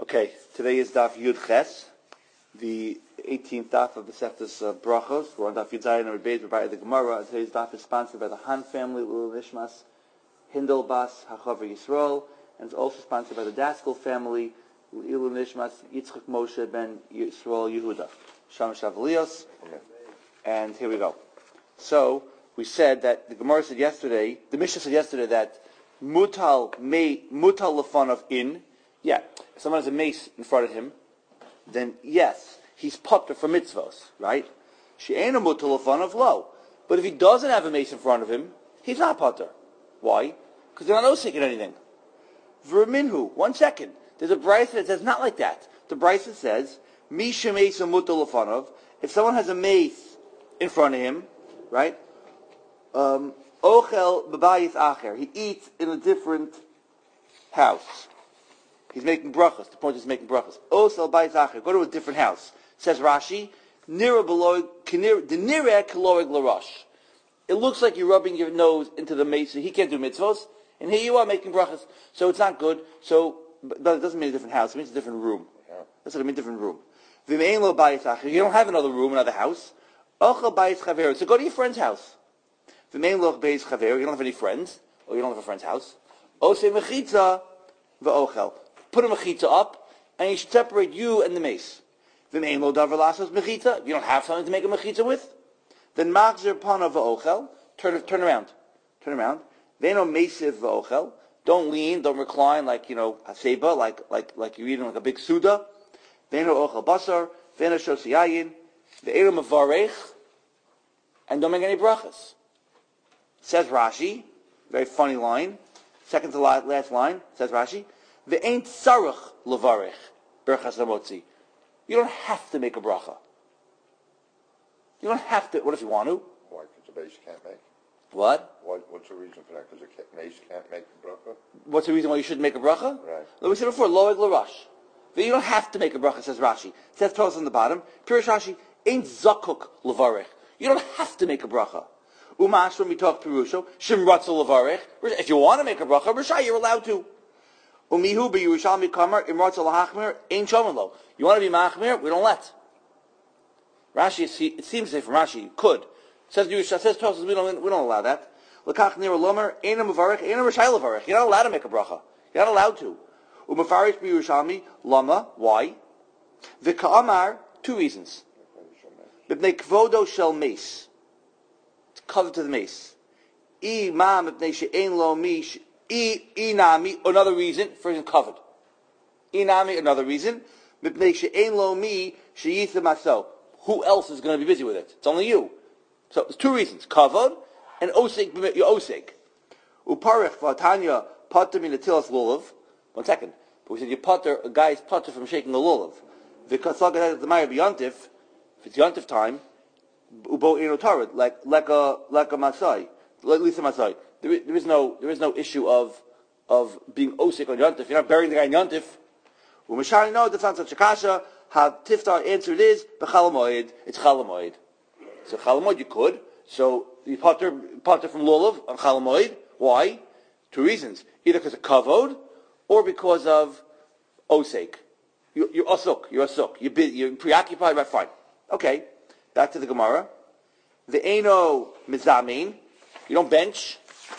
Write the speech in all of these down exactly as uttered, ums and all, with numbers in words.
Okay, today is Daf Yud Ches, the eighteenth Daf of the Seftas uh, Brachos. We're on Daf Yud Zayin and Rebbeis by the Gemara. And today's Daf is sponsored by the Han family, Ulu Nishmas, Hindel Bas, Hachavar Yisrael, and it's also sponsored by the Daskal family, Ulu Nishmas, Yitzchak Moshe Ben Yisrael Yehuda. Sham Shavlios. And here we go. So, we said that, the Gemara said yesterday, the Mishnah said yesterday that Mutal may, Mutal Lefanov in, yeah, if someone has a mace in front of him, then yes, he's potter for mitzvos, right? She'ena mutal of low. But if he doesn't have a mace in front of him, he's not potter. Why? Because they're not osik in anything. V'reminhu, one second. There's a brayso that says not like that. The brayso says, Misha mesa mutal lefanov. If someone has a mace in front of him, right? Um, Ochel b'bayis acher. He eats in a different house. He's making brachas. The point is making brachas. Osel bayis acher. Go to a different house. Says Rashi, nira beloy denire kaloig larash. It looks like you're rubbing your nose into the mace. So he can't do mitzvos, and here you are making brachas. So it's not good. So, but it doesn't mean a different house. It means a different room. Yeah. That's what it means, different room. V'mein lo bayis acher. You don't have another room, another house. Ochel bayis chaver. So go to your friend's house. V'mein lo bayis chaver. You don't have any friends, or you don't have a friend's house. Ose mechitza v'ochel. Put a mechitza up, and you should separate you and the mace. V'mein lo davar lasos mechitza. If you don't have something to make a mechitza with, then machzer pana v'ochel. Turn, turn around. Turn around. V'eno mesiv v'ochel. Don't lean, don't recline like, you know, haseba, like, like, like you're eating like a big suda. V'eno ochel basar. V'eno shosiyayin. V'eno mevarech. And don't make any brachas. Says Rashi, very funny line. Second to last line, says Rashi, Ve'ain tzarech levarech berachas hamotzi. You don't have to make a bracha. You don't have to. What if you want to? Why? Because the mace can't make. What? Why, what's the reason for that? Because the mace can't make the bracha? What's the reason why you shouldn't make a bracha? Right. Like we said before, loeg l'rash. You don't have to make a bracha, says Rashi. It says Toros on the bottom. Pirish Rashi, ain't zakuk levarech. You don't have to make a bracha. Umash, when we talk Pirusho, Shim Ratzel Levarech. If you want to make a bracha, Rishai, you're allowed to. Umihu be Yerushalmi Kamar, Im Ratzel Lahachmir, Ein Shomelo. You want to be Machmir? We don't let. Rashi, it seems to say from Rashi, you could. It says Yerusha, says Tosas, we don't, we don't allow that. Lekach Nir Lomer, Ein Mevarech, Ein Rishai Levarech. You're not allowed to make a bracha. You're not allowed to. Umafarish be Yerushalmi, Lama, why? V'ka'amar, two reasons. B'bnei Kvodo Shel Mace. Covered to the mace. I ma mipnei she'ein lo mi I inami, another reason for him covered. Inami, another reason. Mipnei she'ein lo mi she'yitha maso. Who else is going to be busy with it? It's only you. So there's two reasons: covered and osik. Your osik. Uparich v'atanya pater min atilas lulav. One second. But we said you pater a guy is pater from shaking a lulav. V'kasagadat the ma'ir b'yontif. If it's yontif time. Ubo inotarid, like like a like a masai, like Lisa Masai. There is, there is no there is no issue of of being osik on yontif. You're not burying the guy in yontif. Umeshani no, that's not such a kasha. How Tiftar answered is b'chalamoid. It's chalamoid. So chalamoid you could. So you potter potter from lulav on chalamoid. Why? Two reasons: either because of kavod or because of osik. You, you're asuk. You're asuk. You're you're preoccupied. Right? Fine. Okay. Back to the Gemara. The Eino mizamin. You don't bench.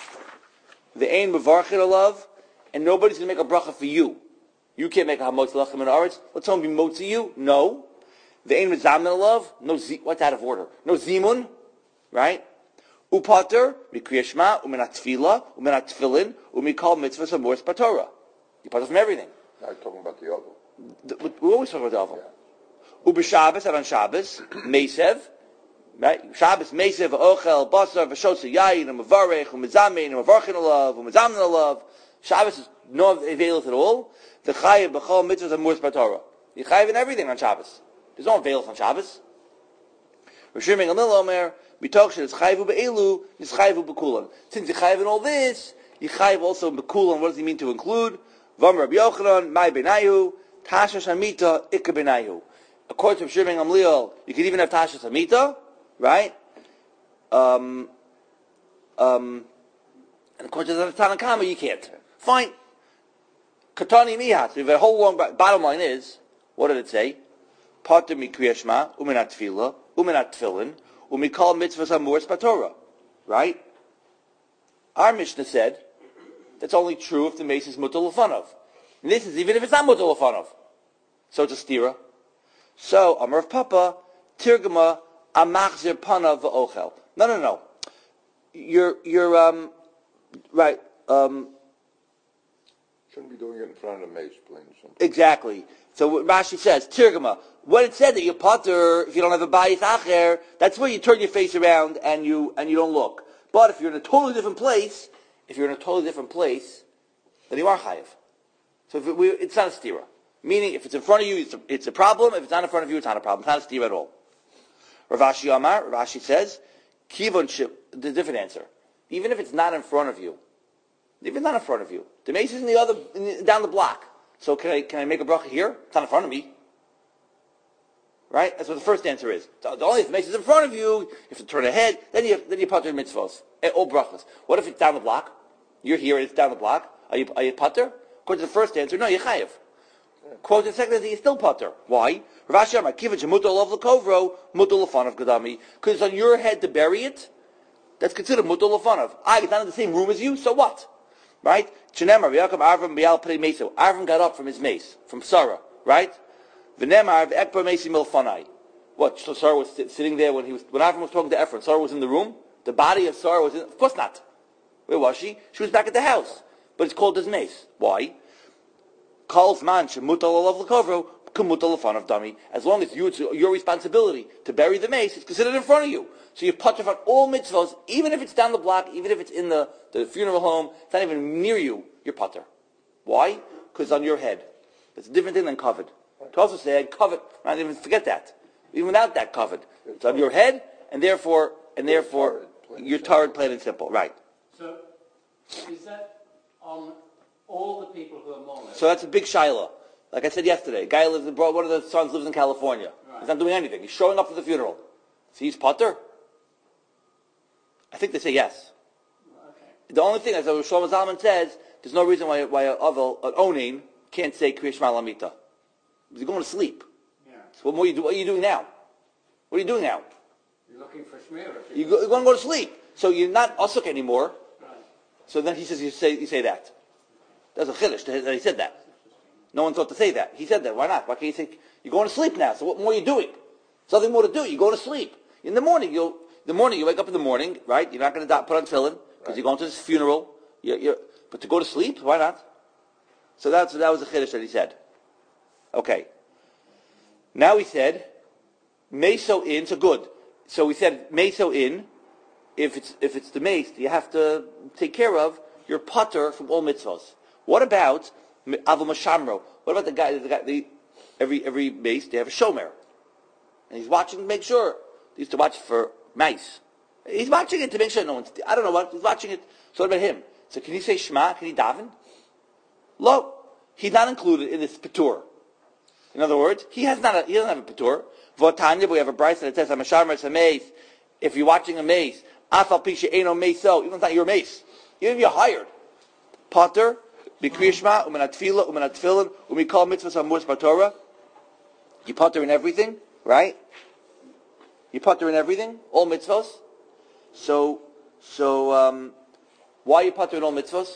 The Ein mevarchet alav. And nobody's going to make a bracha for you. You can't make a hamotz lachem in aretz. Let someone be motzi you. No. The Ein mizamin alav. No zi. What's out of order? No zimun. Right? Upater. Mikriya shema. Umenat tefila. Umenat tefillin. Umikal mitzvahs amors patorah. You pater from everything. I'm talking about the oval. The, we always talk about the oval. Yeah. Ubeshabbos, and on Shabbos, Mesev, right? Shabbos, Mesev, Ochel, Basar, V'shosa, Yayin, and Mevarech, and Mezamein, and Mevarchin alav, and Mezamin alav. Shabbos is no availeth at all. The Chayiv, B'chol, Mitzvahs, and Murs B'Torah. You Chayiv in everything on Shabbos. There's no availeth on Shabbos. Rishiming Amil Omer, Mitoch, Shel, Chayivu Be'elu, Nis Chayivu B'Kulan. Since you Chayiv in all this, you Chayiv also in B'Kulan. What does he mean to include? Vam Rabbi Yochanan, Mai Benayu, Tasha Shamita, Ikka Benayu. According to Shimon Gamliel, you could even have Tasha Samita, right? Um, um, and according to the Tanakh Kama, you can't. Fine. Katani mihas. We have a whole long. Bottom line is, what did it say? Pater mi kriyashma uminat tefillah uminat tefillin umikol mitzvahs amuras b'Torah. Right? Our Mishnah said that's only true if the mace is mutal lefanov. And this is even if it's not mutal lefanov. So it's a stira. So Amar of Papa tirgama amachzir panav v'ochel. No, no, no. You're you're um right. Um, Shouldn't be doing it in front of the mace, plain and simple. Exactly. So what Rashi says, Tirgama, when it said that you potter, if you don't have a bayis acher, that's where you turn your face around and you and you don't look. But if you're in a totally different place, if you're in a totally different place, then you are chayiv. So if it, we, it's not a stira. Meaning, if it's in front of you, it's a, it's a problem. If it's not in front of you, it's not a problem. It's not a stira at all. Rav Ashi Amar, Rav Ashi says, Kivon ship, the different answer. Even if it's not in front of you, even if it's not in front of you, the mace is in the other, in the, down the block. So can I can I make a bracha here? It's not in front of me. Right? That's what the first answer is. So the only if the mace is in front of you, you have to turn ahead, then you have, then you pater mitzvos. All brachas. What if it's down the block? You're here and it's down the block. Are you are you pater? According to the first answer, no, you're chayiv. Quote the second answer, you're still pater. Why? Rav Ashi Amar, kiva shemutal of l'kovro, mutal l'fanav gadami. Because it's on your head to bury it. That's considered mutal l'fanav. Ah, it's not in the same room as you, so what? Right? Chenemar, v'yakom Avram b'yal p'rei meso. Avram got up from his mace, from Sarah, right? V'nemar v'ekbar mesi milfanai. What? So Sarah was sit, sitting there when he was, when Avram was talking to Ephron. Sarah was in the room? The body of Sarah was in, of course not. Where was she? She was back at the house. But it's called his mace. Why? Calls man shemutal alav l'kovro, k'mutal l'fanav dami. As long as you, it's your responsibility to bury the mace, it's considered in front of you. So you putter on all mitzvahs, even if it's down the block, even if it's in the, the funeral home, it's not even near you, you're putter. Why? Because it's on your head. It's a different thing than covered. To also say, covered, not even forget that. Even without that covered. It's on your head, and therefore, and therefore, you're tired, plain and simple. Right. So, is that on all the people who are mourners? So that's a big shiloh. Like I said yesterday, a guy lives in, one of the sons lives in California. Right. He's not doing anything. He's showing up for the funeral. So he's putter? I think they say yes. Okay. The only thing, as Shlomo Zalman says, there's no reason why why a Avel, an Onain, can't say Kriya Shema Lamita. He's going to sleep. Yeah. So what more you do? What are you doing now? What are you doing now? You're looking for Shmira. You go, you're going to go to sleep. So you're not Asuk anymore. Right. So then he says you say you say that. That's a chiddush that he said that. No one thought to say that. He said that. Why not? Why can't you say you're going to sleep now? So what more are you doing? There's nothing more to do. You're going to sleep. In the morning, you'll the morning you wake up in the morning, right? You're not going to put on tefillin because right. You're going to this funeral. You're, you're, but to go to sleep, why not? So that's that was the chiddush that he said. Okay. Now he said, meso in. So good. So we said meso in. If it's if it's the mace, you have to take care of your putter from all mitzvahs. What about avu mashamro? What about the guy? The guy. The, every every mace they have a shomer, and he's watching to make sure. They used to watch for mice. He's watching it to make sure no one's. I don't know what he's watching it. So what about him? So can he say Shema? Can he daven? Lo, he's not included in this patur. In other words, he has not. A, he doesn't have a patur. Votanya, but we have a brayso that says Hamashamar it's a mace. If you're watching a mace, afal pisha eno meso, even if it's not your mace, even if you're hired, pater b'kriyah shema u'menat tefillah u'menat tefillin u'mikol mitzvahs hamuras b'Torah. You pater in everything, right? You putter in everything, all mitzvahs. So, so um, why you putter in all mitzvahs?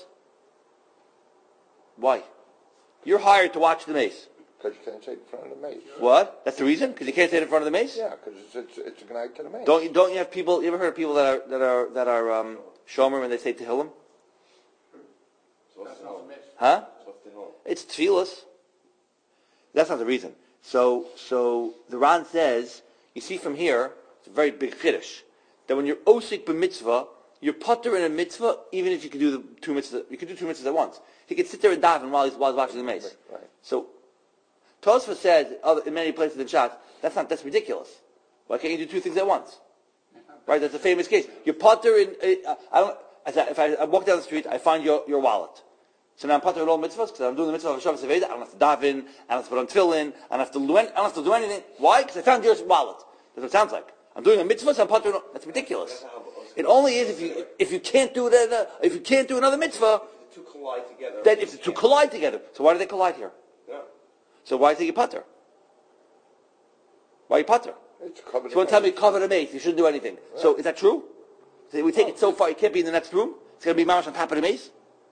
Why? You're hired to watch the mace. Because you can't say it in front of the mace. What? That's the reason? Because you can't say it in front of the mace? Yeah, because it's, it's, it's a good night to the mace. Don't you, don't you have people, you ever heard of people that are, that are, that are, um, shomer when they say Tehillim? That's not a mitzvah. Huh? It's tefillas. That's not the reason. So, so, the Ran says, you see from here, it's a very big chiddush, that when you're osik b'mitzvah, you're putter in a mitzvah, even if you can do the two mitzvahs, you can do two mitzvahs at once. He could sit there and daven while he's, while he's watching the mace. Right, right. So, Tosfos says, other, in many places in Shas, that's not, that's ridiculous. Why can't you do two things at once? Right, that's a famous case. You're putter in, uh, I don't, if I, I walk down the street, I find your, your wallet. So now I'm putter in all mitzvahs, because I'm doing the mitzvah of Shabbos Aveda, I don't have to daven, I don't have to put on tefillin, I don't have to do, any, I don't have to do anything. Why? Because I found your wallet. That's what it sounds like. I'm doing a mitzvah, so I'm putter in all, that's ridiculous. It only is if you, if you can't do it, uh, if you can't do another mitzvah, to collide together. Then if to collide together. So why do they collide here? No. So why is it you putter? Why you putter? It's covered. So you want to tell me cover the mace, you shouldn't do anything. Yeah. So is that true? So we take it so far, you can't be in the next room? It's going to be mamash on top of the mace?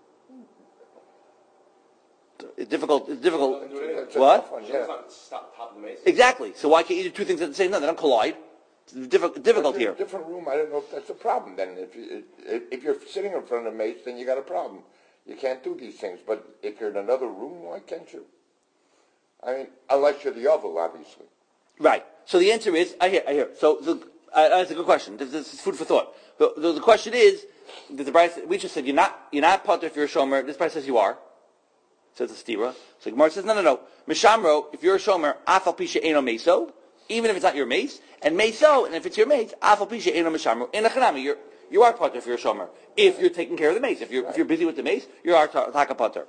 It's difficult. It's difficult. It's what? One, Yeah. yeah. Not stop top of the mace. Exactly. So why can't you do two things at the same time? They don't collide. It's difficult, difficult If you're here. in a different room, I don't know if that's a problem. Then, if you, if, if you're sitting in front of the mace, then you got a problem. You can't do these things. But if you're in another room, why can't you? I mean, unless you're the oval, obviously. Right. So the answer is, I hear, I hear. So the, uh, that's a good question. This, this is food for thought. The, the, the question is, that the Brisa, we just said you're not, you're not potter if you're a shomer. This Brisa says you are. Says the stira. So Gemara says, no, no, no. Mishamro, if you're a shomer, afal pisha eno meso, even if it's not your mace, and meso, and if it's your mace, afal pisha eno mishamro. In a chanami, you're, you are potter if you're a shomer. If you're taking care of the mace. If you're, right. if you're busy with the mace, you are taka potter.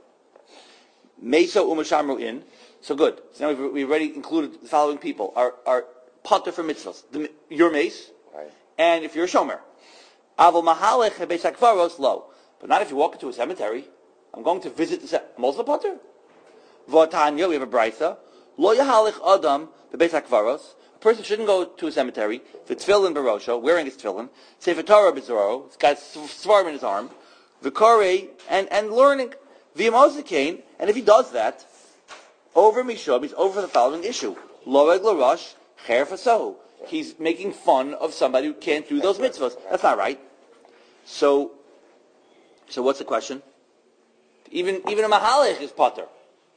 Meso umashamro in. So good. So now we've, we've already included the following people. Our, our potter for mitzvahs. The, your mace, right. And if you're a shomer. Aval mahalech beis hakvaros lo. But not if you walk into a cemetery. I'm going to visit the cemetery. I'm also potter. V'atanya, we have a brisa. Lo yahalech adam beis hakvaros. A person shouldn't go to a cemetery for tefillin barosho, wearing his tefillin. Sefer Torah b'zoro. It's got svarim in his arm. V'korei, and, and learning. V'yamozikain. And if he does that, over Mishum, he's over the following issue. Loeg l'rosh, cher fasohu. He's making fun of somebody who can't do those mitzvahs. That's not right. So, so what's the question? Even even a mahalech is potter.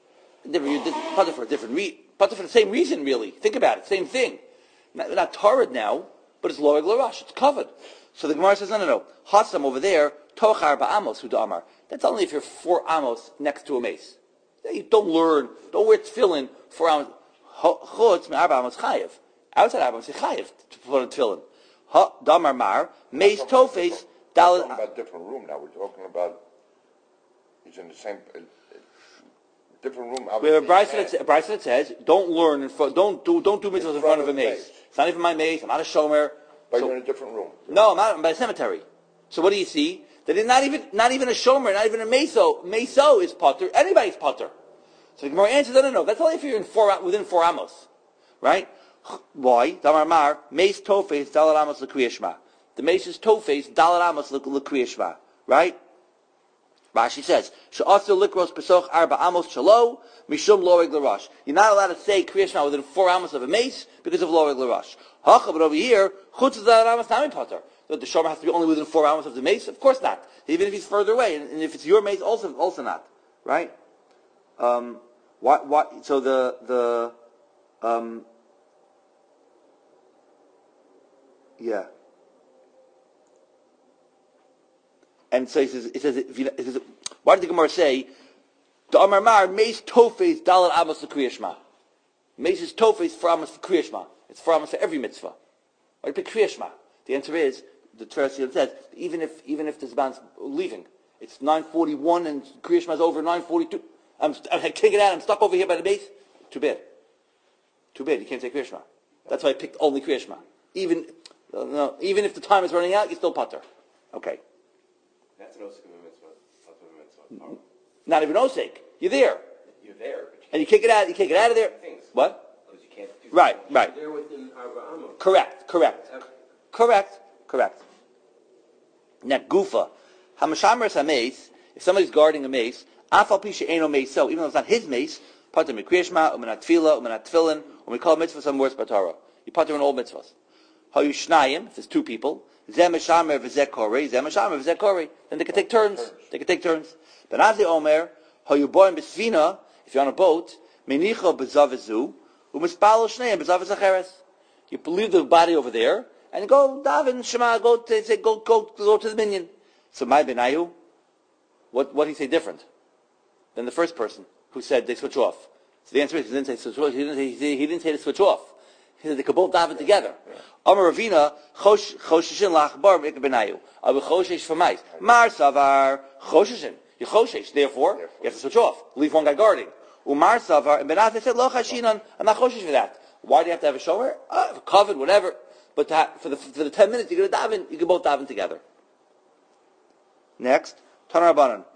Potter for a different re- potter for the same reason, really. Think about it. Same thing. Not, not Torah now, but it's loeg l'rosh. It's covered. So the Gemara says, no, no, no. Hasam over there, tochar ba'amos hu da'amar. That's only if you're four amos next to a mace. You don't learn, don't wear tefillin for amos. Chutz me'arba amos chayev. Outside arba amos chayev to put on tefillin. Ha damar mar mace tofes dalad. We're talking about a different room now. We're talking about he's in the same uh, different room. We have a brisa that, that says don't learn in front, don't do don't do mitzvahs in front of a mace. It's not even my mace. I'm not a shomer. But so, you're in a different room. No, I'm not. I'm by a cemetery. So what do you see? That is not even not even a shomer, not even a meso. Meso is potter. Anybody's potter. So the Gemara answers, no, no, no. That's only if you're in four within four amos, right? Why? Damar mar mace tofes dalar amos l'kriyashma. The mace is tofes dalar amos l'kriyashma, right? Rashi says, she'asu likros pesoch arba amos shalo mishum loeg l'rosh. You're not allowed to say kriyashma within four amos of a mace because of loeg l'rosh. Hacha, but over here, chutz dalar amos nami potter. The shomer has to be only within four amos of the mace? Of course not. Even if he's further away, and, and if it's your mace, also also not, right? Um, why? Why? So the the um, yeah. And so he says, it says, if you, it says, why did the Gemara say, the Amar Mar, mace tofes dalal amos l'kriyashma. Mace is tofes for amos for kriyashma. It's for amos for every mitzvah. Why do you pick kriyashma? The answer is, the Torah says, even if even if this man's leaving, it's nine forty-one and kriyashma is over nine forty-two. I'm, I can't get out, I'm stuck over here by the base. Too bad. Too bad, you can't say kriyashma. That's why I picked only kriyashma. Even, uh, no, even if the time is running out, you still potter. Okay. That's an osik of a mitzvah. That's a mitzvah. Oh. Not even osik. You're there. You're there. But you and you can't get out, you can't get out of there. Things. What? Because you can't do Right, right. You're there within Arba Amos. Correct, correct. Okay. Correct, correct. Now, gufa. Hamashamar mace. If somebody's guarding a mace, afal pisha eno mace, so even though it's not his mace, pater mikriyashma, umenat tefila, umenat tefillin, when we call mitzvah some words by Torah. You pater in all mitzvahs. Hayu shnayim, if there's two people, zeh meshamer v'zeh korei, zeh meshamer v'zeh korei, then they can take turns. They can take turns. But as the omer, hayu boim b'svina, if you're on a boat, menicha b'zav ezu, u'mispalo shneim b'zav ezacheres. You leave the body over there, and go daven shema, go to say, go go go to the minyan. So my benayu, what what did he say different than the first person who said they switch off? So the answer is he didn't say switch off. He didn't say, he didn't say to switch off. He said they could both daven together. Amar Ravina chosh choshishin lachbar ik benayu. Abu choshish for mice. Mar savar choshishin. You choshish. Therefore, you have to switch off. Leave one guy guarding. Umar savar and benat said lo chashinan. I'm not choshish for that. Why do you have to have a shower? Uh, for covered, whatever. But to have, for the for the ten minutes you're going to daven, you can both daven together. Next, Tanar Rabbanan.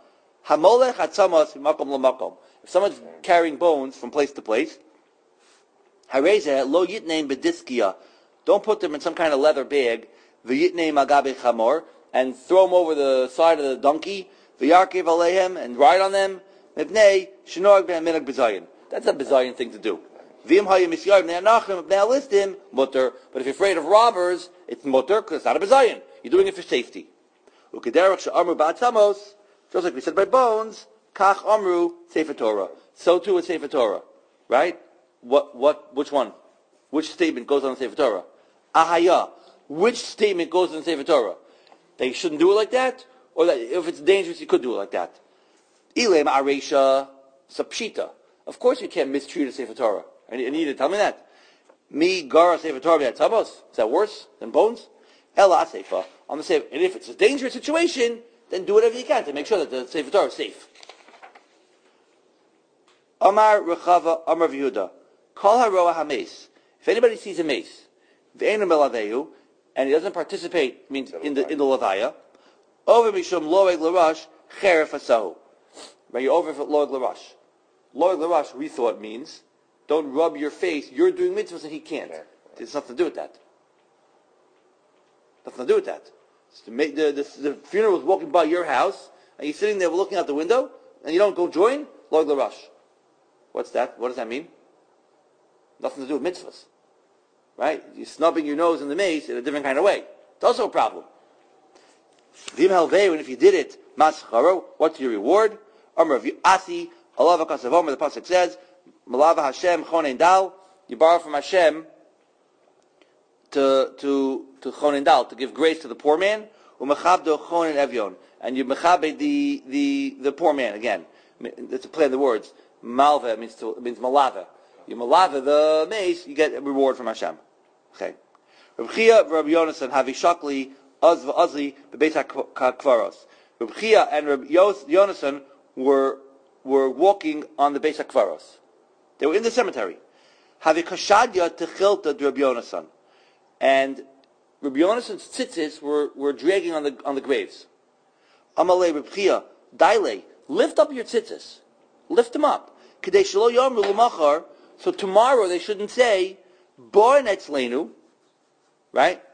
Hamolech atzamos makom lamakom. If someone's carrying bones from place to place, hareze lo yitneim bediskia. Don't put them in some kind of leather bag. V'yitneim agabe chamor, and throw them over the side of the donkey. V'yarkev aleihem, and ride on them. Mibnei shenorg ben minag bezayin. That's a bezayin thing to do. V'im hayim misyar bnei anachim bnei alistim mutter. But if you're afraid of robbers, it's mutter because it's not a bezayin. You're doing it for safety. Ukederach she'amru ba'atzamos. Just like we said by bones, kach amru sefer Torah. So too with sefer Torah, right? What? What? Which one? Which statement goes on the sefer Torah? Ahaya. Which statement goes on the sefer Torah? That you shouldn't do it like that, or that if it's dangerous, you could do it like that. Ilem aresha sapshita. Of course, you can't mistreat a sefer Torah. I need, I need to tell me that. Mi gara sefer Torah b'atzamos. Is that worse than bones? Ela sefer on the sefer. And if it's a dangerous situation, then do whatever you can to make sure that the Sefer Torah is safe. Amar Rechava, Amar Yehuda, Kol haroa hameis. If anybody sees a mace, ve'enu melavehu, and he doesn't participate, means in the in the levaya, over mishum loeg l'rash cheref asahu. Right, you're over for loeg l'rash. Loeg l'rash, we thought means don't rub your face. You're doing mitzvahs and he can't. There's nothing to do with that. Nothing to do with that. The, the, the, the funeral was walking by your house, and you're sitting there looking out the window, and you don't go join, log the rush. What's that? What does that mean? Nothing to do with mitzvahs. Right? You're snubbing your nose in the mace in a different kind of way. It's also a problem. Vim halvei, and if you did it, mascharo, what's your reward? Amar of Asi, Alava Kasavomer, the Pasuk says, Malava Hashem, Chonen Dal, you borrow from Hashem, to to to chonen dal, to give grace to the poor man, umechabdo chonen evyon, and you mechabe the the the poor man again. That's a play of the words. Malva means to means malava. You malava the mace, you get a reward from Hashem. Okay. Reb Chia, Reb Yonasan, Havi Shakli, Az v'Azli, bebeis hakvaros. Reb Chia and Reb Yonasan were were walking on the Beis hakvaros. They were in the cemetery. Havi kashadya techilta Reb Yonasan. And Rabbi Yonasan's tzitzis were, were dragging on the on the graves. Amalei Reb Chia, daile, lift up your tzitzis. Lift them up. Kedei shelo yomru l'machar, so tomorrow they shouldn't say, Bo netzlenu, right?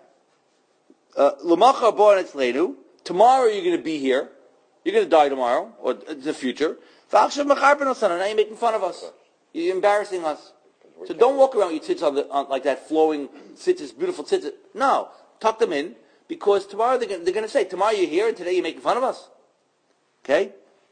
L'machar bo netzlenu, tomorrow you're going to be here. You're going to die tomorrow, or in the future. V'achshav mecharben osana, now you're making fun of us. You're embarrassing us. So don't walk around with your tzitzis on the, on, like that flowing tzitzis, beautiful tzitzis. No, tuck them in, because tomorrow they're going, they're going to say, tomorrow you're here and today you're making fun of us. Okay?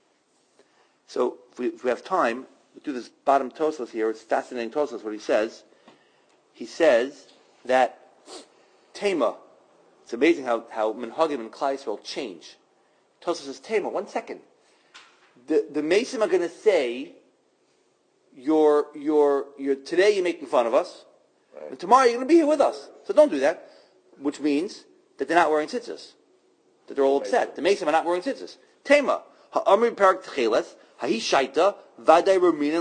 So if we, if we have time, we'll do this bottom Tosfos here. It's fascinating Tosfos what he says. He says that Tema, it's amazing how, how Menhagim and Klai Yisrael change. Tosfos says, Tema, one second. The, the Mesim are going to say, You're, you're, you're, today you're making fun of us, right, and tomorrow you're going to be here with us. So don't do that. Which means that they're not wearing tzitzis. That they're all upset. The Mesim are not wearing tzitzis. Tema, ha'amri parak tcheles, ha'i shaita, vaday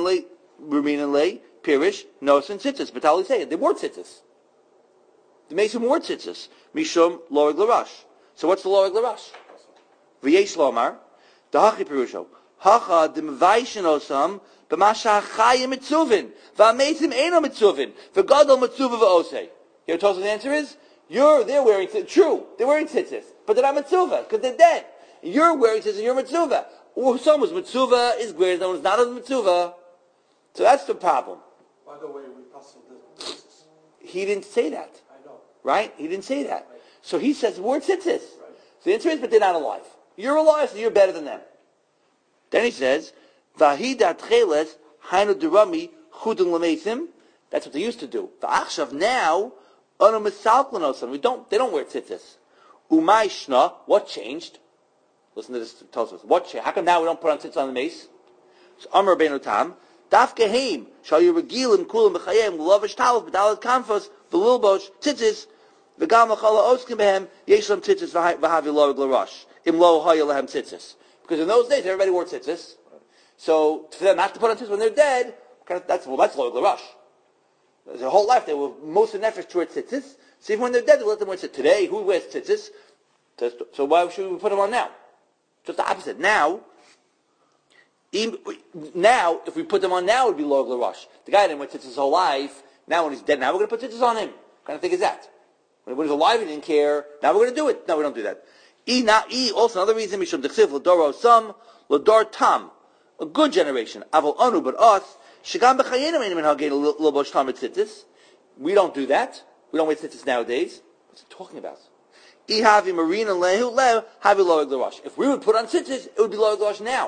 ruminale, pirish, nosen tzitzis. But how do say it? They wore tzitzis. The Mesim wore tzitzis. Mishum loeg l'rash. So what's the loeg l'rash? V'yesh lomar, dahachi pirusho, hacha dimvaishin osam, B'masha chayim mitzuvin, v'amesim eno mitzuvin, v'gadol mitzuva v'osei. You know what the answer is? You're, they're wearing tzitzis. True, they're wearing tzitzis, but they're not mitzuvah, because they're dead. You're wearing tzitzis, you're mitzuvah. Or someone's mitzuvah is greater than one's not a mitzuvah. So that's the problem. By the way, we passed the tzitzis. He didn't say that. I know. Right? He didn't say that. Right. So he says, we're tzitzis. Right. So the answer is, but they're not alive. You're alive, so you're better than them. Then he says, Vahidat cheles hainu derami chudun l'meisim. That's what they used to do. V'achshav now anu misalklanosam. We don't. They don't wear tzitzis. Umay shna. What changed? Listen to this. Tells us what changed. How come now we don't put on tzitzis on the mace? So Amar Rabbeinu Tam daf geheim shal yiragilim kulam b'chayim l'lavish talos b'dalat kanfos v'lilbosh tzitzis v'gam l'chala oskim behem yeshlam tzitzis v'havi loeg l'rash im lo haya lehem tzitzis. Because in those days everybody wore tzitzis. So for them not to put on tzitzis when they're dead, that's well, that's loeg l'rash. Their whole life they were most in efforts towards tzitzis. So even when they're dead, they let them wear tzitzis. Today, who wears tzitzis? So why should we put them on now? Just the opposite. Now, Now, if we put them on now, it would be log l'rosh. The guy didn't wear tzitzis his whole life. Now when he's dead, now we're going to put tzitzis on him. What kind of thing is that? When he was alive, he didn't care. Now we're going to do it. No, we don't do that. E, not E. Also another reason, mishum dechsiv l'doro sam l'dor tam, a good generation. Aval anu, but us shigam b'chayenim einim in hagei l'bosh tam tzitzis. We don't do that. We don't wear tzitzis nowadays. What's he talking about? E havi marina lehu lehu havi loig l'rosh. If we would put on tzitzis, it would be loig l'rosh now.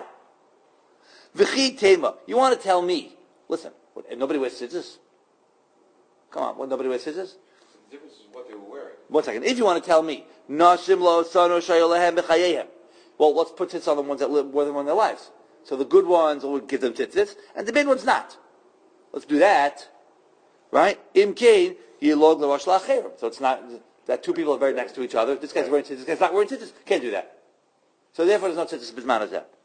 V'chi tema. You want to tell me? Listen, what, nobody wears tzitzis. Come on, what, nobody wears tzitzis? The difference is what they were wearing. One second. If you want to tell me, Nashim lo sanu shayolehem b'chayehem. Well, let's put tzitzis on the ones that live more than one in their lives. So the good ones will give them tzitzis, and the bad ones not. Let's do that, right? Im kain yilog l'rosh la'acherim. So it's not that two people are very next to each other. This guy's wearing tzitzis. This guy's not wearing tzitzis. Can't do that. So therefore, there's no tzitzis bisman as that.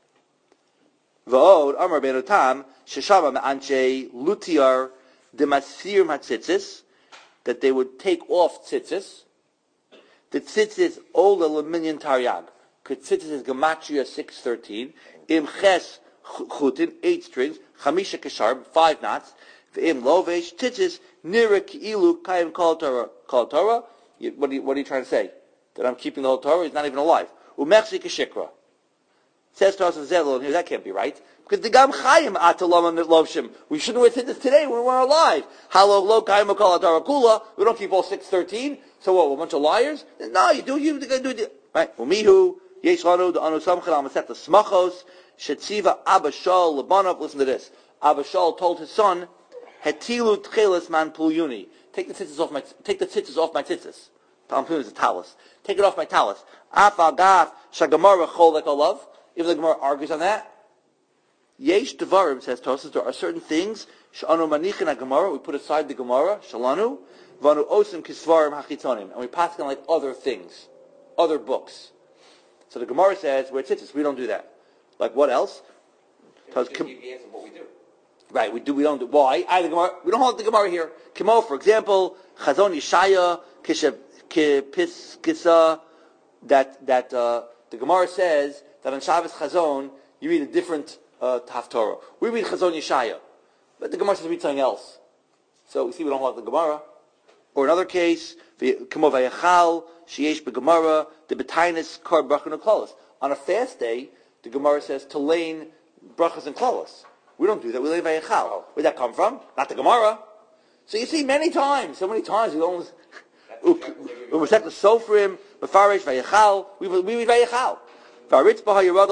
V'od amar beinu tam sheshama me'anchei lutiar demasir matzitzis, that they would take off tzitzis. The tzitzis ola leminyan taryag. Tzitzis is gematria six thirteen. Im ches chutin eight strings. Chamisha kesharb five knots. V'im lovesh tzitzis nira ki'ilu kayim kol Torah kol Torah. What are you, what are you trying to say? That I'm keeping the whole Torah? He's not even alive. Umechsi keshikra. Says to us in Zelul, and here that can't be right. Because the Gam Chayim Atalam Lovshim. We shouldn't wear tzitzis today when we're alive. Halo lo Kayim Akal Atara Kula. We don't keep all six thirteen. So what, we're a bunch of liars? No, you do, you do it. Right. Umihu, Yesh Lanu, the Anu Samchel, Amaset, the Smachos, Shetziva, Abba Shal, Labanov. Listen to this. Abba Shal told his son, Hetilu Tchelis Man Pulyuni. Take the tzitzis off my, take the tzitzis off my tzitzis. Talmud is a talus. Take it off my talus. Af Agaf, Shagamara Chol Lekalav. If the Gemara argues on that, Yesh Devarim, says Tosas, there are certain things, Sh'anu Manichin HaGemara, we put aside the Gemara, Shalanu, Vanu Osim Kisvarim HaChitonim, and we pass them like other things, other books. So the Gemara says, we're tzitzis, we don't do that. Like what else? Because keep the answer what we do. Right, we do, we don't do. Why? I, the Gemara, we don't hold the Gemara here. Kimo, for example, Chazon Yeshaya, Kishapis Kisa, that, that, uh, the Gemara says, that on Shabbos Chazon, you read a different uh, Haftorah. We read Chazon Yeshaya. But the Gemara says read something else. So we see we don't like the Gemara. Or another case, Kamo Vayachal, Sheyesh Begemara, the Betainis Kar Brachon and Klolos. On a fast day, the Gemara says to lane Brachas and Klolos. We don't do that. We lane Vayachal. Where'd that come from? Not the Gemara. So you see many times, so many times, we almost... We protect the Sofrim, Mefarish, Vayachal. We read Vayachal. Listen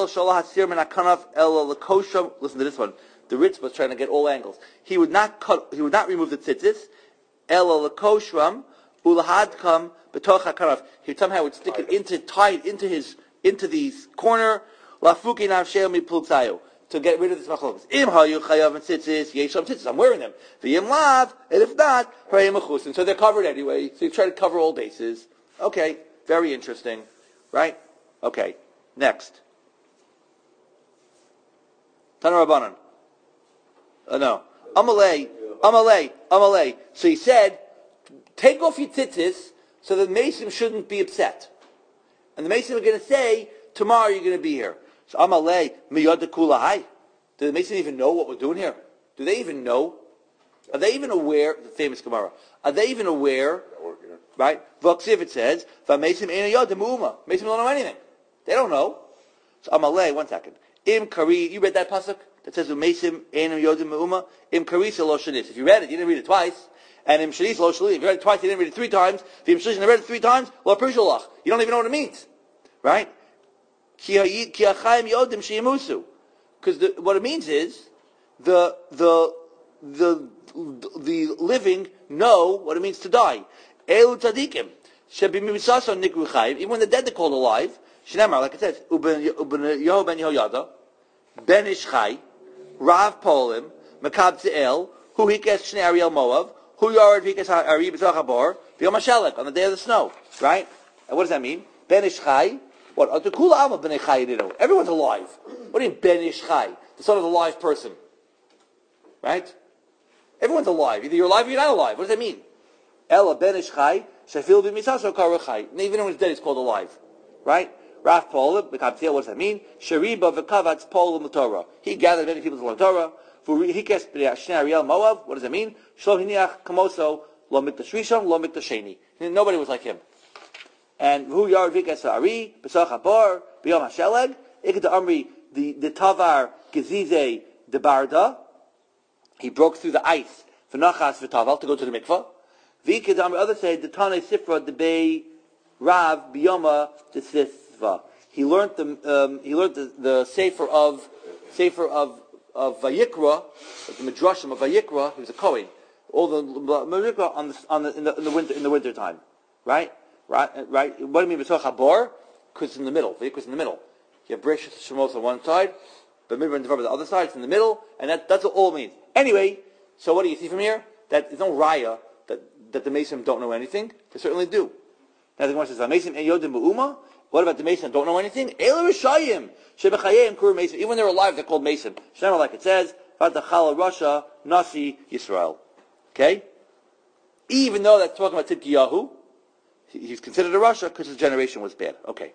to this one. The Ritz was trying to get all angles. He would not cut. He would not remove the tzitzis. He somehow would stick it into, tie it into his, into the corner. To get rid of this machlokes. Im hayu chayav and tzitzis, yesham tzitzis. I'm wearing them. V'yim lav, and if not, harayim mechusin. So they're covered anyway. So you try to cover all bases. Okay, very interesting, right? Okay. Next. Tana Rabbanan. Uh, no. Amalei, Amalei, Amalei. So he said, take off your tzitzis so that the Mason shouldn't be upset. And the Mason are going to say, tomorrow you're going to be here. So Amalei, miyad kulahai. Do the Mason even know what we're doing here? Do they even know? Are they even aware, the famous Gemara, are they even aware, right? V'aksiv it says, v'mason ein yad de'mu'uma. Mason don't know anything. They don't know. So Amalei, one second. Im kari, you read that pasuk that says umesim einam yodim meuma. Im karisa lo shanis. If you read it, you didn't read it twice. And im shanis lo shalis. If you read it twice, you didn't read it three times. If im shalis, you read it three times, lo prishalach. You don't even know what it means, right? Ki achayim yodim sheyimusu. Because what it means is the the the the living know what it means to die. Elu tzadikim shebi mimisasa nikru chayim. Even when the dead are called alive. Shnemar, like it says, Uben Yeho ben Yehoyada, Ben Ishchai, Rav Polim, Makab Tziel, Hu Hikes Shnei Ariel Moav, Hu Yard Hikes Ari B'Zach Habor, V'Yom HaShelek, on the day of the snow, right? And what does that mean? Ben Ishchai, what? Atukula Alma Ben Ishchai, you know. Everyone's alive. What do you mean Ben Ishchai? The son of a live person. Right? Everyone's alive. Either you're alive or you're not alive. What does that mean? Ella Ben Ishchai, Shafil B'Misaso Karachai. Even when he's dead, he's called alive. Right? Raf Polim, Bekabtil, what does that mean? Shariba v'kavatz Polim l'Torah. He gathered many people to learn Torah. Hikes b'Shnei Ariel Moav, what does that mean? Shlo hiniach kamoso lo mikdash rishon lo mikdash sheni. Nobody was like him. And who yard Hikes Ari, Pesach Habar, B'yom HaSheleg, Iked Amri, the, the Tavar Gezize de Barda, he broke through the ice, V'nachas v'taval, to go to the mikvah. V'iked Amri, others say, the Tanei Sifra, the Bei Rav, B'yoma, the Sisva. He learned the, um, he learned the, the Sefer of, Sefer of, of Vayikra, the Midrashim of Vayikra, he was a Kohen. All the, Vayikra on the, on the, in the, in the winter, in the winter time. Right? Right, right. What do you mean b'toch habor? Because it's in the middle. Because in the middle. You have Bresh Shemos on one side, but Midbar and Devar on the other side. It's in the middle, and that, that's what all it means. Anyway, so what do you see from here? That there's no raya that, that the Mason don't know anything. They certainly do. Now the Gemara says, "Mason and Yodim Be'uma." What about the Mason don't know anything? Ela Rishayim Shebechayim Kur Mason. Even when they're alive, they're called Mason. Shemar, like it says, "Vatachala Russia Nasi Yisrael." Okay. Even though that's talking about Tzidkiyahu. He's considered a Russia because his generation was bad. Okay.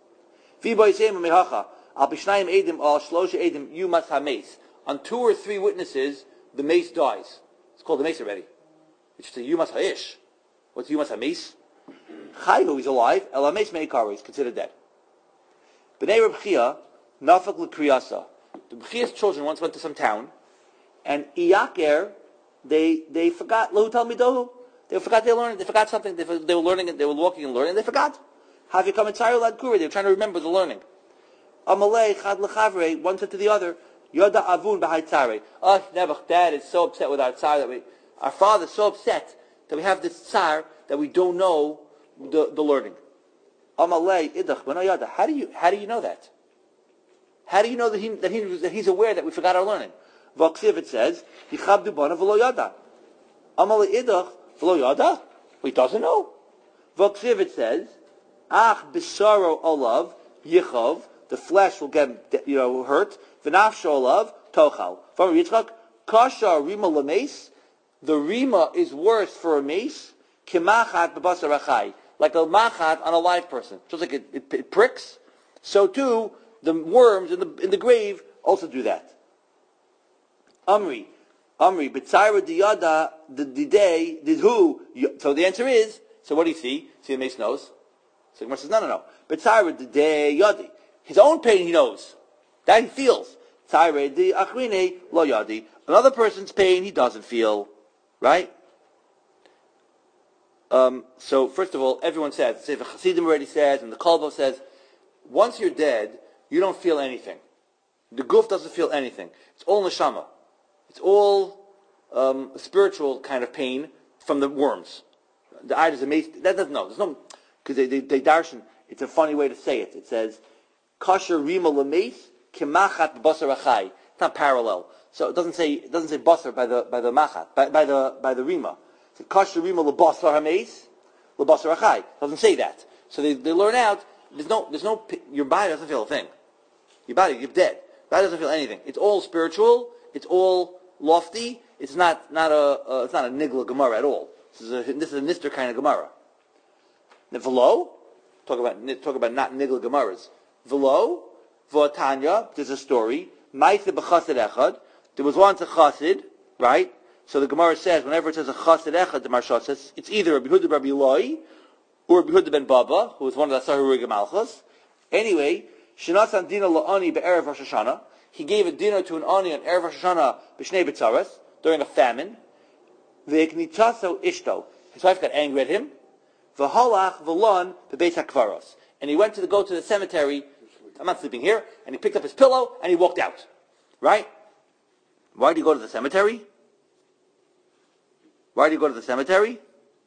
On two or three witnesses, the mace dies. It's called the mace already. It's just a Yumas Ha'ish. What's Yumas HaMace? Chayhu, he's alive. El HaMace Meikara, he's considered dead. B'nei Reb Chia, Nafak L'Kriyasa. The Chia's children once went to some town, and Iyaker, they they forgot, Lahu Talmidohu. They forgot they were learning. They forgot something. They, they were learning. They were walking and learning. They forgot. Have you come in Tzayir Kuri? They were trying to remember the learning. Amalei Chad Lechavre. One said to the other, Yoda Avun B'Hai Tzare. Oh, Nebuch, Dad is so upset with our Tzar that we, our father is so upset that we have this Tzar that we don't know the, the learning. Amalei Idach B'Noyada. How do you how do you know that? How do you know that he that he that he's aware that we forgot our learning? V'Ksiv it says Yichabdu Bana V'Lo Yada. Amalei Idach. V'lo yada? He doesn't know. V'ksiv it says, Ach b'saro olav yichov, the flesh will get, you know, hurt. V'nafsho olav tochal. From Yitzchak, kasha rima lameis, the rima is worse for a mace, kimachat b'basar achai, like a machat on a live person. Just like it, it, it pricks, so too the worms in the in the grave also do that. Amri. Amri, B'tzayra diyada, the day, did who? So the answer is, so what do you see? See the mace knows? So the Gemara says, no, no, no. B'tzayra the day yadi. His own pain he knows. That he feels. Tzayra di achrine lo yadi. Another person's pain he doesn't feel. Right? Um, so first of all, everyone says, Sefer Chassidim already says, and the Kolbo says, once you're dead, you don't feel anything. The guf doesn't feel anything. It's all neshama. It's all um, spiritual kind of pain from the worms. The eye is amazing. That doesn't know. There's no, because they, they, they darshan, it's a funny way to say it. It says, kasher rima lameis kimachat basar achai. It's not parallel. So it doesn't say, it doesn't say basar by the, by the machat, by, by the, by the rima. It's kasher rima labasar hameis, labasar achai. It doesn't say that. So they, they learn out, there's no, there's no, your body doesn't feel a thing. Your body, you're dead. Your body doesn't feel anything. It's all spiritual. It's all lofty. It's not not a uh, it's not a nigla gemara at all. This is a this is a nister kind of gemara. Now, v'lo, talk about talk about not nigla gemaras. V'lo, v'atanya. There's a story. Ma'aseh b'chassid echad. There was once a chassid, right? So the Gemara says whenever it says a chassid echad, the Maharsha says it's either a Yehuda Rabbi Eloi or a Yehuda ben Baba, who was one of the Sahurig Malchus. Anyway, shenasan dina la'ani be'erev Rosh Hashanah. He gave a dinner to an ani on Erev Rosh Hashanah b'shnei b'tzaras during a famine. V'eknitzaso ishto. His wife got angry at him. V'halach v'lon b'beis hakvaros. And he went to the, go to the cemetery. I'm not sleeping here. And he picked up his pillow and he walked out. Right? Why did he go to the cemetery? Why did he go to the cemetery?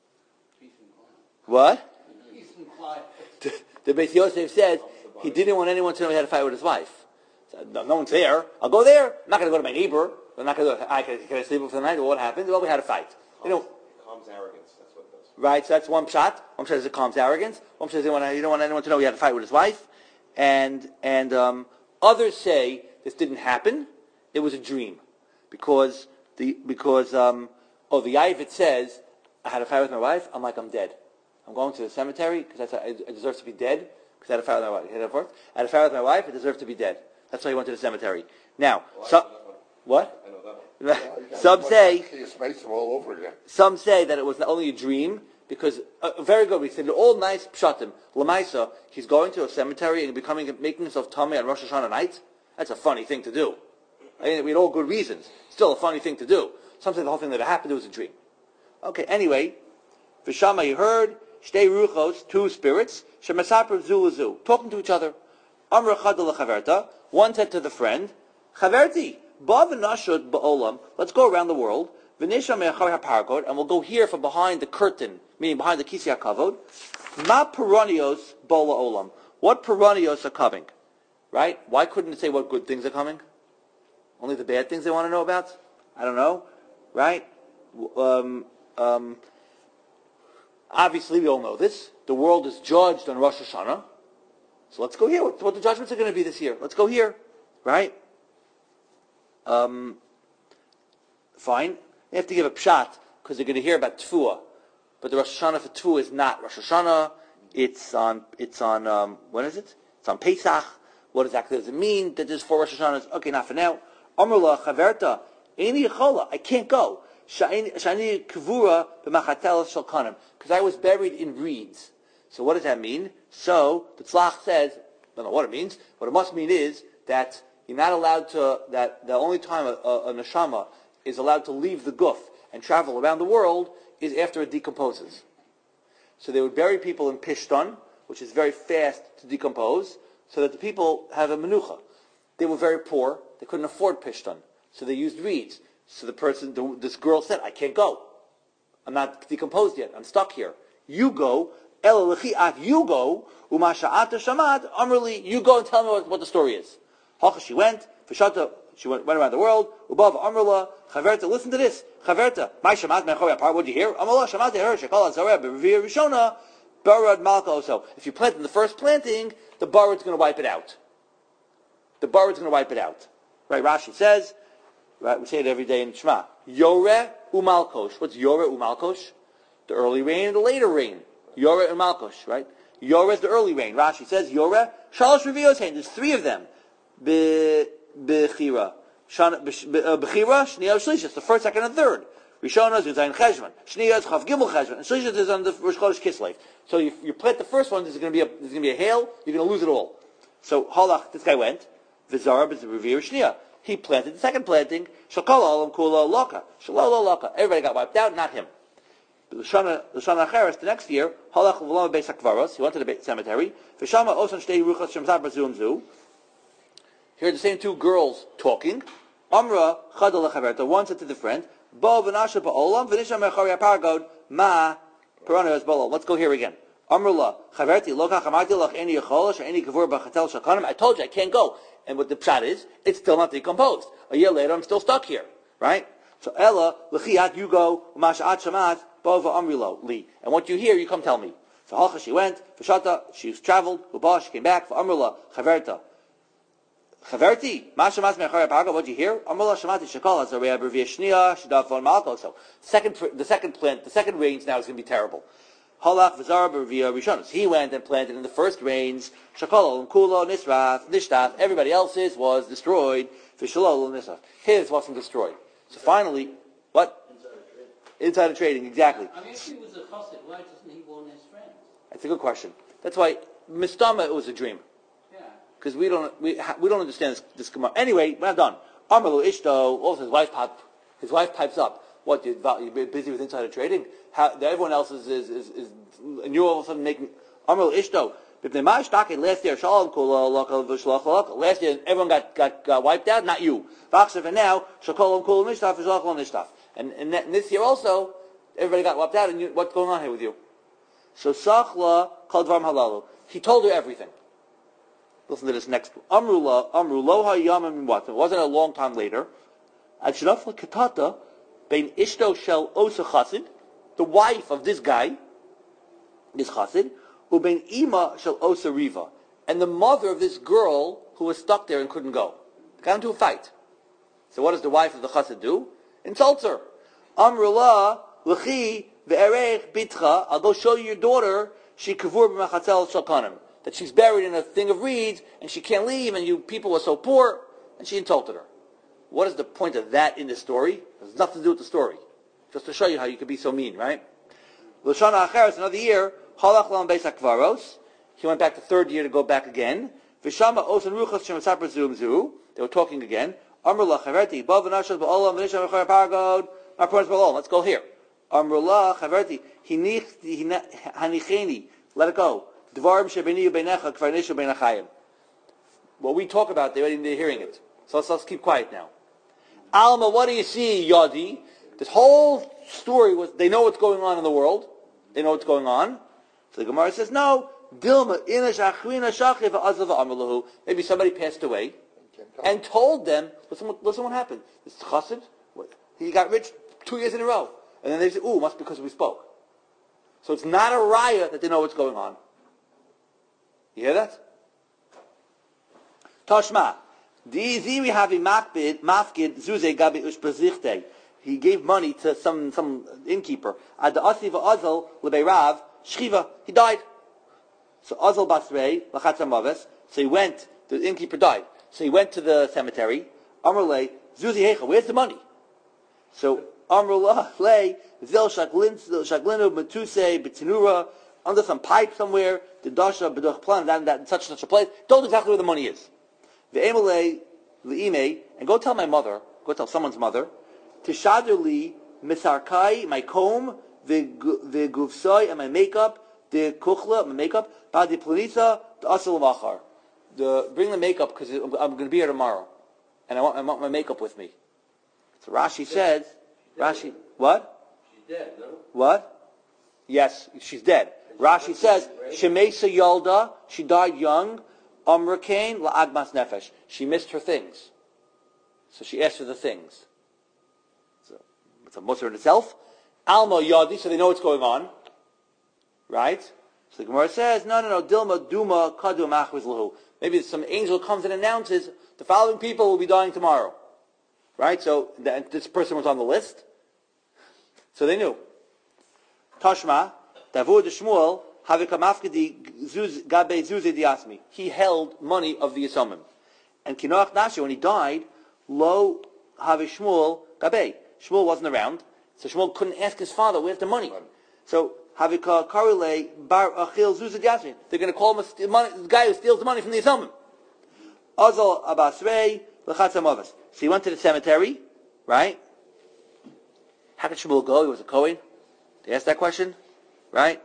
What? The, the Beis Yosef says he didn't want anyone to know he had a fight with his wife. So, no, no one's there. I'll go there. I'm not going to go to my neighbor. I'm not going to. I can, can I sleep for the night? Well, what happened? Well, we had a fight. Calms, you know, calms arrogance. That's what it does. Right. So that's one shot. One shot is it calms arrogance. One shot is you don't want, you don't want anyone to know he had a fight with his wife. And and um, others say this didn't happen. It was a dream, because the because um, oh the Yavit says I had a fight with my wife. I'm like I'm dead. I'm going to the cemetery because I, I deserve to be dead. Because I had a fight with my wife. I had a fight I had a fight with my wife. I deserved to be dead. That's why he went to the cemetery. Now, so, what? I know that one. Some say, all over again. some say that it was only a dream, because, uh, very good, we said all nice pshatim. Lamaisa, he's going to a cemetery and becoming, making himself tummy on Rosh Hashanah night. That's a funny thing to do. I mean, we had all good reasons. Still a funny thing to do. Some say the whole thing that happened, it was a dream. Okay, anyway, Vishama, you heard, Shtei Ruchos, two spirits, Shemasaper Zulazu, talking to each other. Amra Chadal Chaverta, one said to the friend, Chaverti, Bav Nashud Ba'olam, let's go around the world, V'nisha Me'achar HaParagod, and we'll go here from behind the curtain, meaning behind the Kisi HaKavod, Ma Peronios Bola Olam, what Peronios are coming? Right? Why couldn't it say what good things are coming? Only the bad things they want to know about? I don't know. Right? Um, um, obviously, we all know this. The world is judged on Rosh Hashanah. So let's go here. What, what the judgments are going to be this year. Let's go here. Right? Um, fine. They have to give a pshat because they're going to hear about Tfuah. But the Rosh Hashanah for Tfuah is not Rosh Hashanah. It's on, it's on, um, when is it? It's on Pesach. What exactly does it mean that there's four Rosh Hashanahs? Okay, not for now. Amrullah Chaverta, Eini Yechola, I can't go. Shani Kavura b'machatel shalkanim, because I was buried in reeds. So what does that mean? So the Tzlach says, I don't know what it means. What it must mean is that you're not allowed to. That the only time a, a, a neshama is allowed to leave the guf and travel around the world is after it decomposes. So they would bury people in pishton, which is very fast to decompose, so that the people have a menucha. They were very poor. They couldn't afford pishton. So they used reeds. So the person, the, this girl said, I can't go. I'm not decomposed yet. I'm stuck here. You go. El lechiat, you go. Umasha'ata shamad, amrli, you go and tell me what, what the story is. Hacha, she went. Vishata, she went, went around the world. Ubav amrla, chaverta, listen to this. Chaverta, my shamat mechori apar, what did you hear? Amrla, shamat her, shekal azareh, b'revir rishona, barad malka oso. If you plant in the first planting, the barad's going to wipe it out. The barad's going to wipe it out. Right, Rashi says, right, we say it every day in Shema. Yoreh umalkosh. What's Yoreh umalkosh? The early rain and the later rain. Yoreh umalkosh, right? Yoreh is the early rain. Rashi says, Yoreh, shalosh revios hain. There's three of them. Be, bechira. Bechira, shniyah, shlishah. It's the first, second, and third. Rishonah is in Cheshvan. Shniyah is chav gimel Cheshvan. And shlishah is on the Rosh Chodesh Kislev. So you, you plant the first one, there's going to be a, there's going to be a hail, you're going to lose it all. So, halach, this guy went. V'zarab is the revir shniyah. He planted the second planting. Shakal alam kula loka. Shalala loka. Everybody got wiped out, not him. L'shana acheres the next year. Halach v'lam beis hakvaros. He went to the cemetery. V'shama osan shtei ruchas shemzar bazum zu. Here are the same two girls talking. Amra chadal lechaverta. One said to the friend, Bo v'nasha ba'olam v'nisham mechari apargod ma peranos ba'olam. Let's go here again. Amrullah chaverti loka chamati lach any yecholish or any kavur b'chatel shakanim. I told you I can't go. And what the pshat is, it's still not decomposed. A year later, I'm still stuck here, right? So Ella lechiat, you go u'masha'at shamat bova amrilo li. And what you hear, you come tell me. So halcha, she went. V'shata, she traveled. Uba, she came back. For amrula chaverta. Chaverti, mashamas me'achar paraga. What you hear? Amrula shamati shekal azarei b'rviyashniya shidaf von malko. So second, the second plant, the second rains now is going to be terrible. Halach v'zar b'rviyah rishonos. He went and planted in the first rains. Shakol kulo nisraf nishtaf. Everybody else's was destroyed. V'shalol nisraf. His wasn't destroyed. So finally, what? Insider trading, exactly. I mean, if he was a chassid, why doesn't he warn his friends? That's a good question. That's why mistama it was a dream. Yeah. Because we don't we ha, we don't understand this, this Gemara. Anyway, we're not done. Amalu Ishto. Also, his wife pop, his wife pipes up. What, you you're busy with insider trading? How everyone else is is, is, is and you all of a sudden making Amalu Ishto. Last year, Shalom Kula, last year everyone got, got, got wiped out, not you. And now, Shakolom Kula Nishtaf is Shalom Nishtaf. And, and this year also, everybody got wiped out, and you, what's going on here with you? So Sachla called Dvarm Halalu. He told her everything. Listen to this next. Amrullah, Amruloha Yamim Wat. It wasn't a long time later. At Shnafla Katata, Bein Ishto Shel Osa Chassid, the wife of this guy, this Chassid, Ubein Ima Shel Osa Riva, and the mother of this girl who was stuck there and couldn't go. They got into a fight. So what does the wife of the Chassid do? Insults her. Amrullah, L'chi, Ve'erech Bitcha, I'll go show you your daughter, she kavur b'machatzel shalkanim, that she's buried in a thing of reeds, and she can't leave, and you people are so poor, and she insulted her. What is the point of that in the story? It has nothing to do with the story. Just to show you how you could be so mean, right? L'shana acheres, another year, halach lam beis hakvaros. He went back the third year to go back again. V'shama osan ruchas shemasapar zum zu. They were talking again. Amrullah chaverti, bav v'nashas ba'olam v'nisham v'char paragod. Not promised ba'olam. Let's go here. Amrullah chaverti, hanicheni. Let it go. Dvarim shebeni u'beinecha kvar nishu beinachayim. What we talk about, they're already hearing it. So let's, let's keep quiet now. Alma, what do you see, Yadi? This whole story was, they know what's going on in the world. They know what's going on. So the Gemara says, no. Dilma, ina shachrina shachiv azav amalahu. Maybe somebody passed away and told them, listen what, listen what happened. This chassid, he got rich two years in a row. And then they say, ooh, must be because we spoke. So it's not a raya that they know what's going on. You hear that? Tashma. Dizi we have a mafkid, mafkid zuze gabi ushpazichte. He gave money to some some innkeeper. Ad the asiva azal lebeirav shchiva. He died. So azal basrei lachatzamaves. So he went. The innkeeper died. So he went to the cemetery. Amrulay zuzi hecha. Where's the money? So Amrullah lay zel shaglin shaglinu matuse betinura under some pipe somewhere. The dasha beduch plan that that in such such a place. Told exactly where the money is. The emelay leime and go tell my mother. Go tell someone's mother. Tishader li misarkai, my comb, the the guvsai and my makeup, the kuchla, my makeup, badi planisa, the asal machar. The bring the makeup because I'm, I'm going to be here tomorrow, and I want I want my makeup with me. So Rashi says, Rashi, what? She's dead, no? What? Yes, she's dead. Rashi says, Shemesa Yalda, she died young. Amrakain la'agmas nefesh. She missed her things, so she asked for the things. It's a mutter in itself. Alma Yadi, so they know what's going on. Right? So the Gemara says, no, no, no, Dilma, Duma, Kadu, Machwiz, Lahu. Maybe some angel comes and announces, the following people will be dying tomorrow. Right? So that, this person was on the list. So they knew. Tashma, Davud Shmuel, Havika Mafkidi, Gabe Zuzi Diasmi. He held money of the Yisomim. And Kinoach Nashi, when he died, Lo Havi Shmuel Gabe. Shmuel wasn't around, so Shmuel couldn't ask his father, where's the money? So, Havika Karile Bar Achil Zuzid Yasmin. They're going to call him a money, the guy who steals the money from the Yisomim. Azal Abasrei L'chatzamavas. So he went to the cemetery, right? How did Shmuel go? He was a Kohen. They asked that question, right?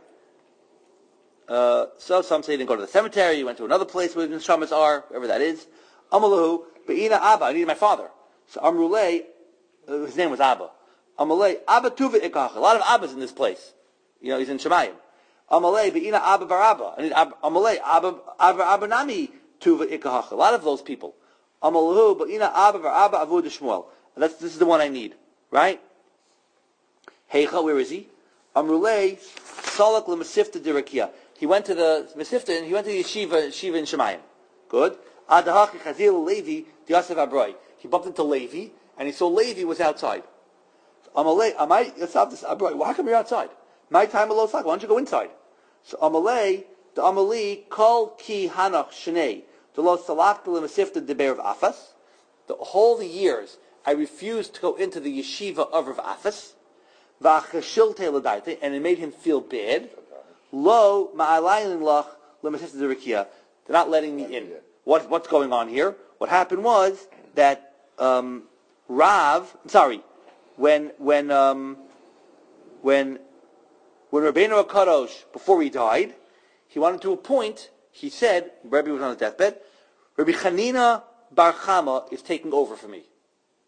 Uh, so some say he didn't go to the cemetery, he went to another place where the Neshamas are, wherever that is. Amalahu, Be'ina Abba, I needed my father. So Amrulay, Uh, his name was Abba. Amalei, Abba Tuva Ikach. A lot of Abbas in this place. You know, he's in Shemayim. Amalei, Be'ina Abba Bar Abba. Amalei, Abba, Abba, Abba Nami Tuva Ikach. A lot of those people. Amalahu, Be'ina Abba Bar Abba Avud Shmuel. That's, this is the one I need. Right? Heicha, where is he? Amrulei, Salak L'Masifta Dirakia. He went to the Masifta and he went to the yeshiva, yeshiva in Shemayim. Good. Adahachi Chazil Levi, Yosef Abroi. He bumped into Levi. And he saw Levi was outside. Amalei, Amai, stop this. Why come you're outside? My time alone. Why don't you go inside? So Amalei, the Amalei, Kol Ki Hanach Shnei, the Lo Salak L'Masifta Deber of Afas. The whole the years I refused to go into the yeshiva of Rav Afas. V'achashilte l'daite, and it made him feel bad. Lo Ma'alayin Lach L'Masifta Derikia. They're not letting me in. What what's going on here? What happened was that. Um, Rav, sorry, when when um, when when Rabbeinu HaKadosh, before he died, he wanted to appoint. He said, Rabbi was on his deathbed. Rabbi Chanina Bar Chama is taking over for me.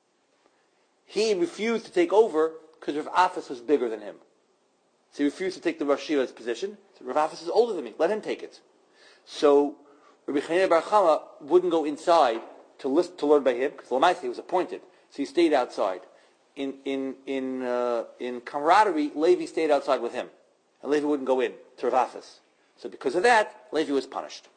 He refused to take over because Rav Afas was bigger than him. So he refused to take the Rosh Yeshiva's position. So Rav Afas is older than me. Let him take it. So Rabbi Chanina Bar Chama wouldn't go inside to listen to learn by him because Lamaisi he was appointed. So he stayed outside. In in in uh, in camaraderie, Levi stayed outside with him, and Levi wouldn't go in to Rav Afas. So because of that, Levi was punished.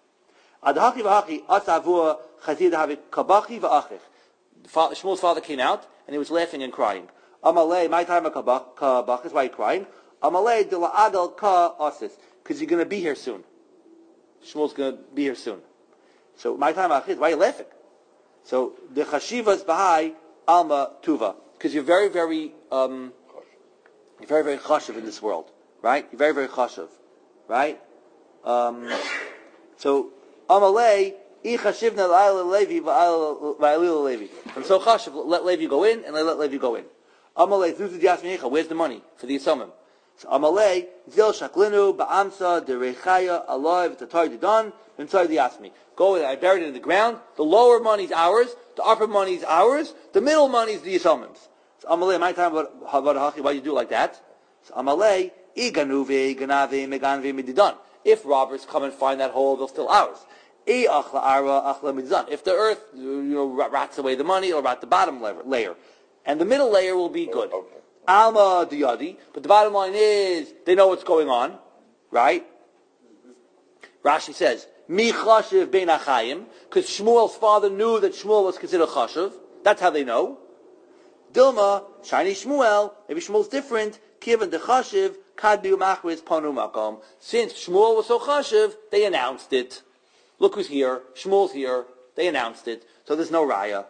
Shmuel's father came out, and he was laughing and crying. Amalei, my time of kabach is why you crying. Amalei de la adal ka asis, because you're going to be here soon. Shmuel's going to be here soon. So my time, why are you laughing? So the chashivas b'hai alma tuva, because you're very, very, um, you're very, very chashiv in this world, right? You're very, very chashiv, right? Um, so amalei i chashivna l'ayla levi v'ayla levi. I'm so chashiv. Let Levi go in, and let Levi go in. Amalei zuzu diasmicha. Where's the money for the yisomim? So Amalei zil shaklinu ba'amsa derechaya alive tatar didan inside the asmi. Go, I buried it in the ground. The lower money's ours. The upper money's ours. The middle money's the yisomim's. So Amalei, my time, what hachi? Why do you do it like that? So Amalei iganuve ganave meganve mididan. If robbers come and find that hole, they're still ours. I achla ara achla mididan. If the earth, you know, rats away the money, or rat the bottom layer, and the middle layer will be good. Okay. Alma diyadi, but the bottom line is they know what's going on, right? Rashi says mi chashiv bein achayim, because Shmuel's father knew that Shmuel was considered chashiv. That's how they know. Dilma shiny Shmuel, maybe Shmuel's different. Given the chashiv kaddu machris panu makom. Since Shmuel was so chashiv, they announced it. Look who's here. Shmuel's here. They announced it. So there's no raya.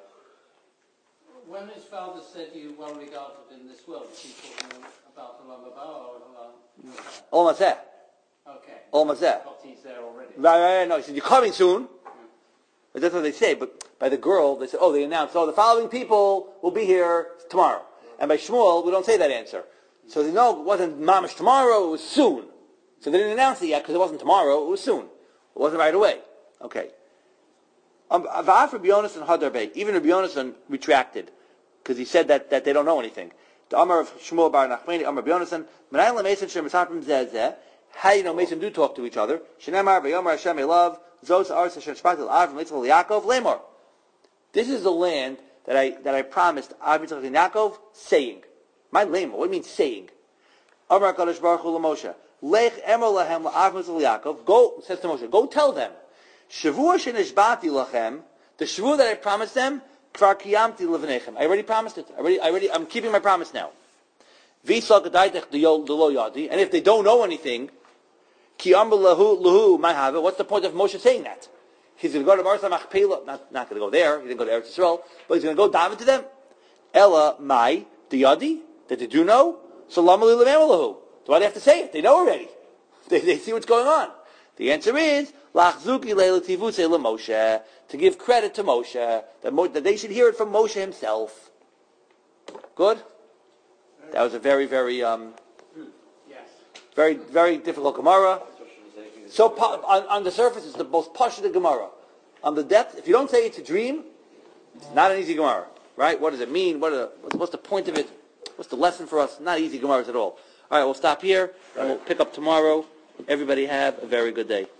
When his father said you well regarded in this world, is he talking about Olam Haba or Olam? Olam Hazeh. Okay. Olam Hazeh. But he's there already. Right, right, right. No, he said, you're coming soon. But that's what they say. But by the girl, they say, oh, they announced, oh, the following people will be here tomorrow. And by Shmuel, we don't say that answer. So they know it wasn't mamish tomorrow, it was soon. So they didn't announce it yet because it wasn't tomorrow, it was soon. It wasn't right away. Okay. Um, Va'af Rabbi Yonasan Hadar Bey. Even Rabbi Yonasan retracted because he said that, that they don't know anything. The Amar of Shmuel Bar Nachmani, Amar Rabbi Yonasan, Menayim LaMeson Shem Esaprim Zeh Zeh. How you know Mason do talk to each other? Shenemar V'Yomar Hashem Elav Zos Arsa Shem Shpatil Avram Yitzchak Yaakov Lemor. This is the land that I that I promised Avram Yitzchak and Yaakov, saying. My lemor. What do you mean saying? Amar Kadosh Baruch Hu LaMoshe. Lech Emer Lahem LaAvram Yitzchak Yaakov. Go, says to Moshe, go tell them. Shavua Shenishbati Lachem. The Shavua that I promised them. Kvar Kiyamti Levanechem. I already promised it. I already, I already, I'm keeping my promise now. V'Yisal Gadaitech the Lo Yadi. And if they don't know anything, Ki Amr Lahu Lahu Mahava. What's the point of Moshe saying that? He's going to go to Marsa Machpelah. Not, not going to go there. He didn't go to Eretz Yisrael. But he's going to go daven to them. Ella Mai the Yadi. That they do know. So Lama Lahu Lahu. So why do they have to say it? They know already. They, they see what's going on. The answer is Lachzuki Leilativu Seila Moshe, to give credit to Moshe, that, Mo, that they should hear it from Moshe himself. Good? That was a very, very, um, Yes. very, very difficult Gemara. So on, on the surface, it's the most pashut Gemara. On the depth, if you don't say it's a dream, it's not an easy Gemara, right? What does it mean? What are the, what's the point of it? What's the lesson for us? Not easy Gemaras at all. All right, we'll stop here and we'll pick up tomorrow. Everybody have a very good day.